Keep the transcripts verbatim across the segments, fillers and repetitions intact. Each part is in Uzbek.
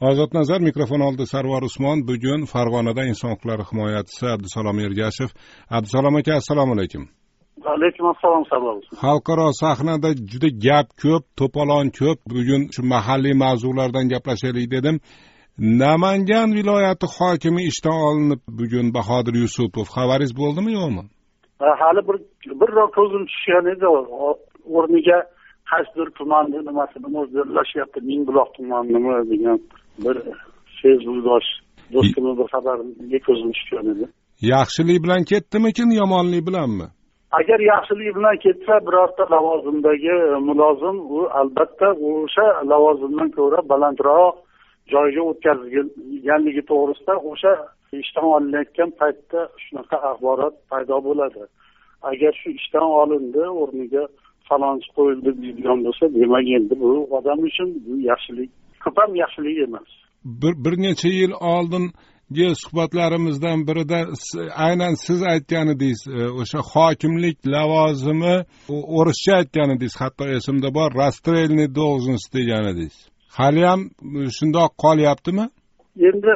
Ozodnazar mikrofon oldi. Sarvar Usmon. Bugun Farg'onada inson huquqlari himoyachisi Abdusalom Ergashev. Abdusalom aka, assalomu alaykum. Alaykum assalom. Sarvar. Xalqaro sahnada juda gap ko'p, to'polon ko'p. Bugun shu mahalliy mavzulardan gaplashaylik dedim. Namangan viloyati hokimi ishdan olinib bugun Bahodir Yusupov. Xabaringiz bo'ldimi yo'qmi? Hali bir birroq ko'zim tushgan edi. O'rniga qaysidir tumanni nimasini o'zgarlashyapti, Mingbuloq tumanimi degan bir Facebookdosh do'stimning bir xabariga ko'zim tushgan edi. Yaxshilik bilan ketdimikin, yomonlik bilanmi? Agar yaxshilik bilan ketsa, birorta lavozimdagi mulozim u albatta o'sha lavozimdan ko'ra balandroq joyga o'tkazilganligi to'g'risida o'sha ishdan olinayotgan paytda shunaqa axborot paydo bo'ladi. Agar shu ishdan olindi, o'rniga falonchi qo'yildi deydigan bo'lsa, demak endi bu odam uchun bu yaxshilik, ko'p ham yaxshilik emas. Bir, bir necha yil oldingi suhbatlarimizdan birida aynan siz aytgan edingiz, o'sha hokimlik lavozimi o'rischa aytgan edingiz, hatto esimda bor, rastrelniy должность degan edingiz. Hali ham shundoq qolyaptimi? Endi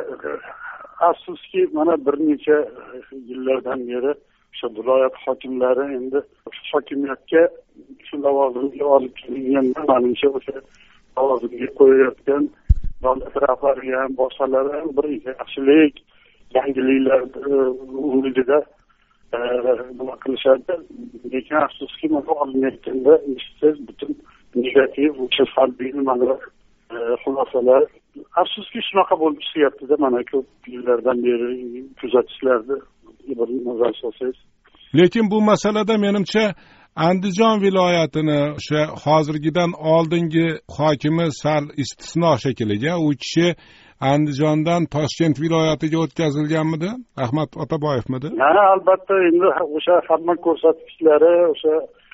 afsuski mana bir necha yillardan beri o'sha viloyat hokimlari endi hokimiyatga shu lavozimga olib kelingandan manimcha o'sha lavozimga qo'yayotgan davlat rahbari ham boshqalari ham bir yaxshilik, yangiliklar umidida nima qilishadi. Lekin afsuski mana olinayotganda eshitsangiz butun negativ, o'sha salbiy nimalar, xulosalar afsuski shunaqa bo'lib chiqyapti-da, mana ko'p yillardan beri kuzatishlarda bir nazar solsangiz. Lekin bu masalada menimcha Andijon viloyatini o'sha hozirgidan oldingi hokimi sal istisno shekilliga, u kishi Andijondan Toshkent viloyatiga o'tkazilganmidi? Ahmad Otaboyevmidi? Ha, albatta, endi o'sha xizmat ko'rsatkichlari, o'sha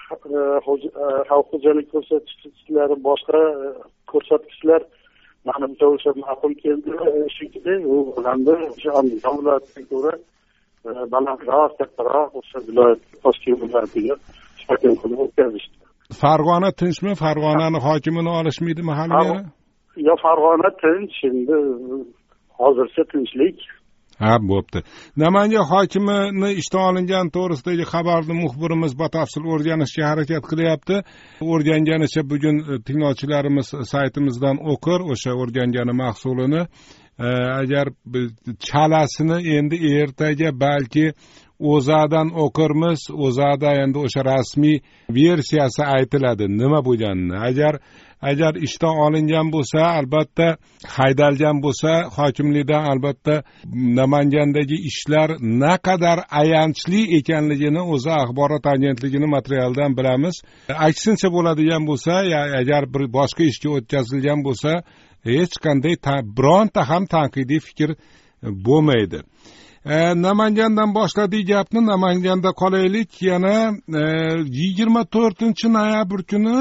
xalq xo'jalik ko'rsatkichlari, boshqa ko'rsatkichlar manimcha o'sha ma'qul keldi shekilli. U bilanda o'sha Andijon viloyatiga ko'ra balandroq, kattaroq o'sha viloyat Toshkent viloyatiga hokim qilib o'tkazishdi. Farg'ona tinchmi? Farg'onani hokimini olishmaydimi hali? Yo, Farg'ona tinch, endi hozircha tinchlik. Ha, bo'pti. Namangan hokimini ishdan olingani to'g'risidagi xabarni muxbirimiz batafsil o'rganishga harakat qilyapti. O'rganganicha bugun tinglovchilarimiz saytimizdan o'qir o'sha o'rgangani mahsulini. Agar chalasini endi ertaga balki o'zadan o'qirmiz, o'zada endi o'sha rasmiy versiyasi aytiladi nima bo'lganini. Agar agar ishdan olingan bo'lsa, albatta haydalgan bo'lsa, hokimlikdan albatta Namangandagi ishlar naqadar ayanchli ekanligini o'zi axborot agentligining materialidan bilamiz. Aksincha bo'ladigan bo'lsa, agar bir boshqa ishga o'tkazilgan bo'lsa, hech qanday bironta ham tanqidiy fikr bo'lmaydi. E, Namangandan boshladik gapni, Namanganda qolaylik. Yana e, yigirma to'rtinchi noyabr kuni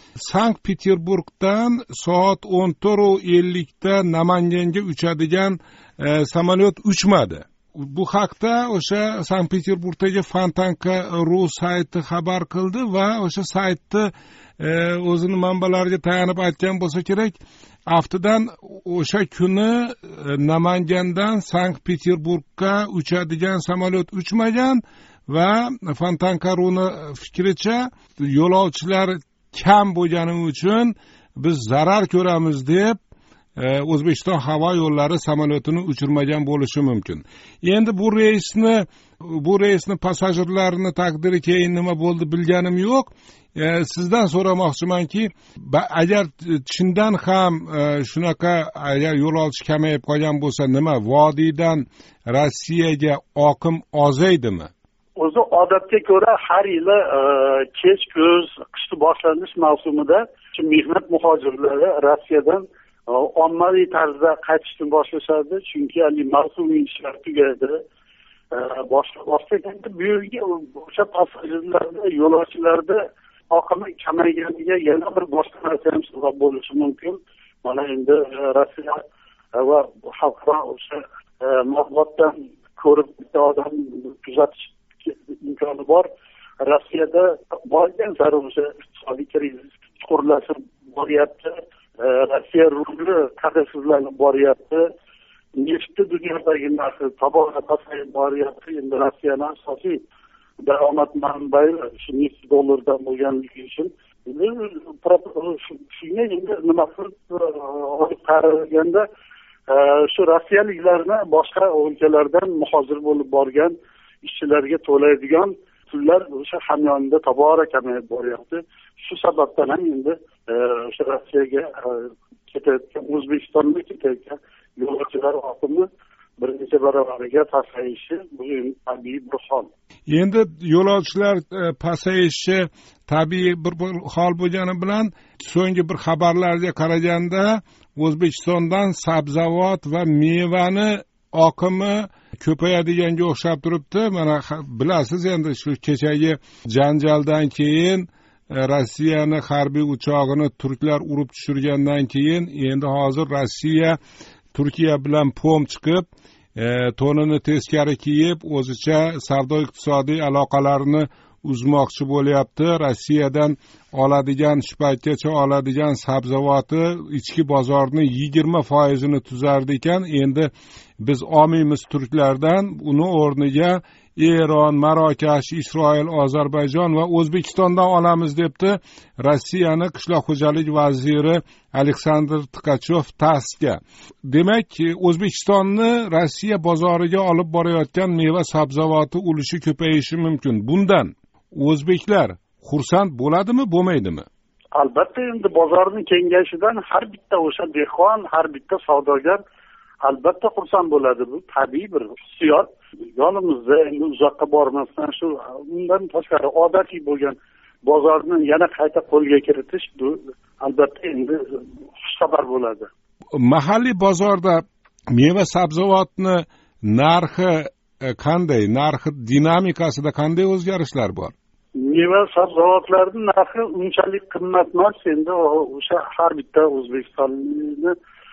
Sankt-Peterburgdan soat o'n to'rt ellikda Namanganga uchadigan e, samolyot uchmadi. Bu haqda o'sha Sankt-Peterburgdagi Fontanka ru sayti xabar qildi va o'sha saytni e, o'zining manbalariga tayanib aytgan bo'lsa kerak, aftidan o'sha kuni Namangandan Sankt-Peterburgga uchadigan samolyot uchmagan va Fontanka runi fikricha yo'lovchilar kam bo'lgani uchun biz zarar ko'ramiz deb O'zbekiston havo yo'llari samolyotini uchirmagan bo'lishi mumkin. Endi bu reysni bu reysni passajirlarning taqdiri keyin nima bo'ldi bilganim yo'q. E, sizdan so'ramoqchimanki, agar chindan ham e, shunaqa agar yo'lovchi kamayib qolgan bo'lsa, nima vodiydan Rossiyaga oqim ozaydimi? O'zi odatga ko'ra har yili e, kech kuz qishni boshlanish mavsumida shu mehnat muhojirlari Rossiyadan e, ommaviy tarzda qaytishni boshlashadi, chunki hali mavsumiy ishlar tugaydi. E, boshqa boshqa endi bu yerga o'sha passajirlarda, yo'lovchilarda oqimi kamayganiga yana bir boshqa narsa ham sabab bo'lishi mumkin. Mana endi Rossiya va xalqaro o'sha matbuotdan ko'rib bitta odam kuzatish imkoni bor. Rossiyada borgan sari o'sha iqtisodiy krizis chuqurlashib boryapti. Rossiya rubli qadrsizlanib boryapti. Neftni dunyodagi narxi tobora pasayib boryapti. Endi Rossiyaning asosiy daromad manbai shu neft dollardan bo'lganligi uchun shunga endi nima qilib olib qaraganda shu rossiyaliklarni boshqa o'lkalardan muhojir bo'lib borgan ishchilarga to'laydigan pullar o'sha hamyonida tobora kamayib boryapti. Shu sababdan ham endi o'sha Rossiyaga ketayotgan, O'zbekistonga ketayotgan yo'lovchilar oqimi bir necha baravariga pasayishi bu tabiiy bir hol. Endi yo'lovchilar pasayishi tabiiy bir hol bo'lgani bilan so'nggi bir xabarlarga qaraganda O'zbekistondan sabzavot va mevani oqimi ko'payadiganga o'xshab turibdi. Mana bilasiz, endi shu kechagi janjaldan keyin Rossiyani harbiy uchog'ini turklar urib tushirgandan keyin endi hozir Rossiya Turkiya bilan pom chiqib, e, to'nini teskari kiyib, o'zicha savdo iqtisodiy aloqalarini uzmoqchi bo'lyapti. Rossiyadan oladigan, shu paytgacha oladigan sabzavoti ichki bozorni yigirma foizini tuzardi ekan. Endi biz olmaymiz turklardan, uni o'rniga Eron, Marokash, Isroil, Ozarbayjon va O'zbekistondan olamiz debdi Rossiyani qishloq xo'jalik vaziri Aleksandr Tkachov TASSga. Demak, O'zbekistonni Rossiya bozoriga olib borayotgan meva sabzavoti ulushi ko'payishi mumkin. Bundan o'zbeklar xursand bo'ladimi, bo'lmaydimi? Albatta, endi bozorning kengayishidan har bitta o'sha dehqon, har bitta savdogar albatta xursand bo'ladi. Bu tabiiy bir hissiyot. Yonimizda endi uzoqqa bormasdan shu undan tashqari odatiy bo'lgan bozorni yana qayta qo'lga kiritish bu albatta endi xushxabar bo'ladi. Mahalliy bozorda meva sabzavotni narxi qanday? Narxi dinamikasida qanday o'zgarishlar bor? Meva sabzavotlarning narxi unchalik qimmat emas. Endi o'sha har bitta O'zbekistonni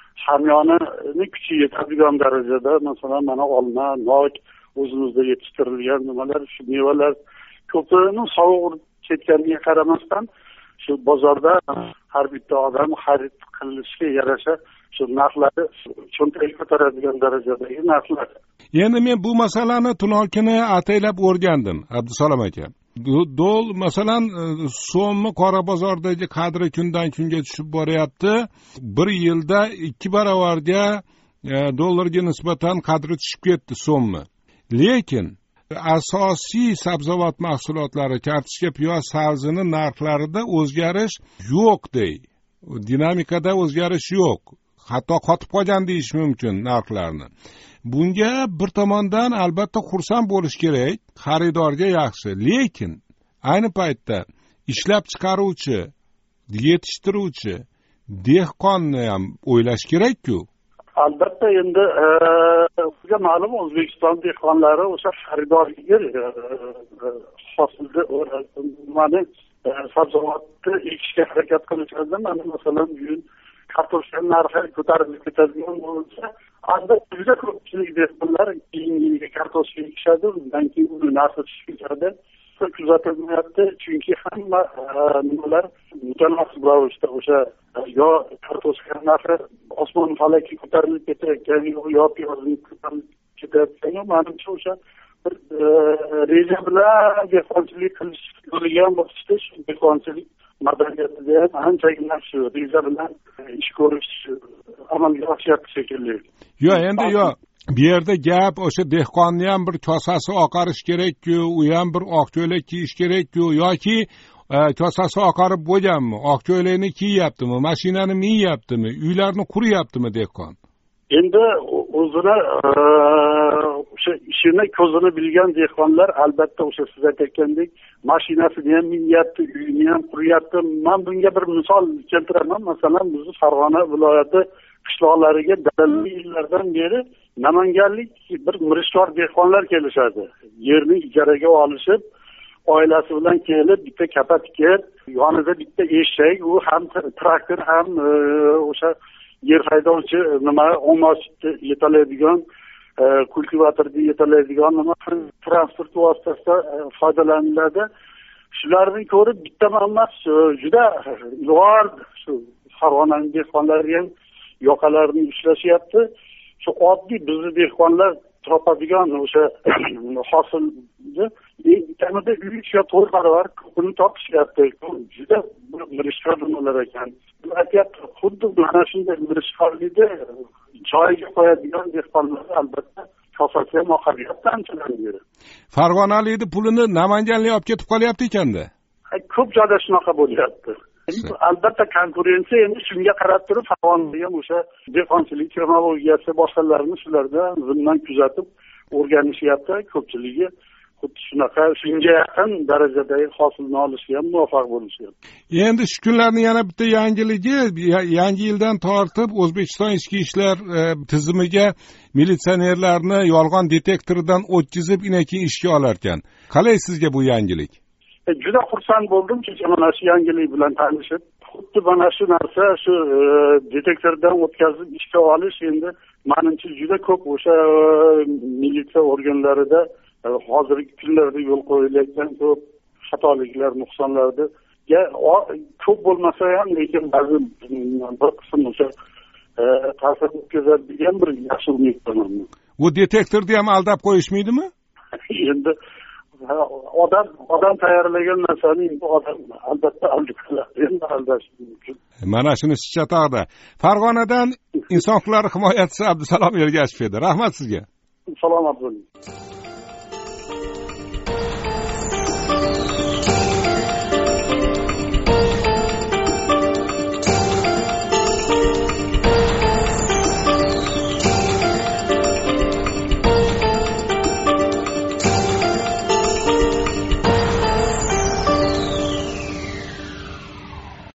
hamyonini kuchi yetadigan darajada, masalan, mana olma, nok, o'zimizda yetishtirilgan nimalar, shu mevalar ko'pini sovuq ketganiga qaramasdan shu bozorda har bitta odam xarid qilishga yarasha shu narxlari cho'ntagini ko'taradigan darajadagi narxlar. Endi men bu masalani tunokini ataylab o'rgandim, Abdusalom aka. Dol masalan so'mmi qora bozordagi qadri kundan kunga tushib boryapti. Bir yilda ikki baravarga e, dollarga nisbatan qadri tushib ketdi so'mmi. Lekin asosiy sabzavot mahsulotlari, kartoshka, piyoz, sabzini narxlarida o'zgarish yo'q dey. Dinamikada o'zgarish yo'q. Hatto qotib qolgan deyish mumkin narxlarni. Bunga bir tomondan albatta xursand bo'lish kerak, xaridorga yaxshi. Lekin ayni paytda ishlab chiqaruvchi, yetishtiruvchi, dehqonni ham o'ylash kerak-ku. Albatta, endi sizga ma'lum, O'zbekiston dehqonlari o'sha xaridorga hosilda nimani sabzavotni ekishga harakat qilishadi. Mana masalan, bugun kartoshka narxi ko'tarilib ketadigan bo'lsa, albatta juda ko'pchilik dehqonlar keyingi yilga kartoshka ekishadi, undan keyin uni narxi tushib ketadi. Kuzatilmayapti, chunki hamma nimalar mutanosib ravishda o'sha yo kartoshka narxi osmon falakka ko'tarilib ketayotgan, yo piyozning ko'tarilib ketayotgan, manimcha o'sha bir reja bilan dehqonchilik qilish yo'ligan bo'lsa, shu dehqonchilik madaniyatida ham anchagina shu reja bilan ish ko'rish amalga oshyapti shekilli. Yo, endi yo bu yerda gap o'sha dehqonni ham bir kosasi oqarish kerak-ku, u ham bir oq ko'ylak kiyish kerak-ku, yoki kosasi oqarib bo'lganmi, oq ko'ylakni kiyyaptimi, mashinani minyaptimi, uylarni quryaptimi dehqon? Endi o'zini o'sha ishini ko'zini bilgan dehqonlar albatta o'sha siz aytgandek mashinasini ham minyapti, uyini ham quryapti. Men bunga bir misol keltiraman. Masalan, bizni Farg'ona viloyati qishloqlariga dalil yillardan beri namanganlik bir mirishkor dehqonlar kelishadi. Yerni ijaraga olishib, oilasi bilan kelib, bitta kapa tikib, yonida bitta eshak, u ham traktor, ham o'sha yer haydovchi nima o'mochni yetalaydigan, kultivatorni yetalaydigan nima transport vositasida foydalaniladi. Shularni ko'rib bitta emas, juda ilg'or shu Farg'onaning dehqonlari ham yoqalarini ushlashyapti. Shu oddiy bizni dehqonlar topadigan o'sha hosilni kamida uch yo to'rt barobar ko'pini topishyapti. Juda mirishkor nimalar ekan. Aytyapti, xuddi mana shunday mirishkorlikni joyiga qo'yadigan dehqonlar albatta kosasi ham oqaryapti anchadan beri. Farg'onalikni pulini Namanganlik olib ketib qolyapti ekanda. Ko'p joyda shunaqa bo'lyapti. Albatta konkurensiya endi shunga qarab turib Farg'onada ham o'sha dehqonchilik texnologiyasi boshqalarini shularda zimdan kuzatib o'rganishyapti. Ko'pchiligi xuddi shunaqa shunga yaqin darajadagi hosilni olishga ham muvaffaq bo'lishyapti. Endi shu kunlarning yana bitta yangiligi, yangi yildan tortib O'zbekiston ichki ishlar tizimiga militsionerlarni yolg'on detektoridan o'tkazib, inakeyin ishga olar ekan. Qalay sizga bu yangilik? Juda xursand bo'ldim kecha mana shu yangilik bilan tanishib. Xuddi mana shu narsa shu detektordan o'tkazib ishga olish endi menimcha juda ko'p o'sha militsiya organlarida hozirgi kunlarda yo'l qo'yilayotgan ko'p xatoliklar, nuqsonlarga ko'p bo'lmasa ham, lekin ba'zi bir qism o'sha ta'sir o'tkazadigan bir yaxshi umid qilaman. Bu detektorni ham aldab qo'yishmaydimi? Endi odam odam tayyorlagan narsani bu odam albatta aldash mumkin. Mana shuni Chatoqda. Farg'onadan inson huquqlari himoyachisi Abdusalom Ergashev edi. Rahmat sizga. Salomat bo'ling.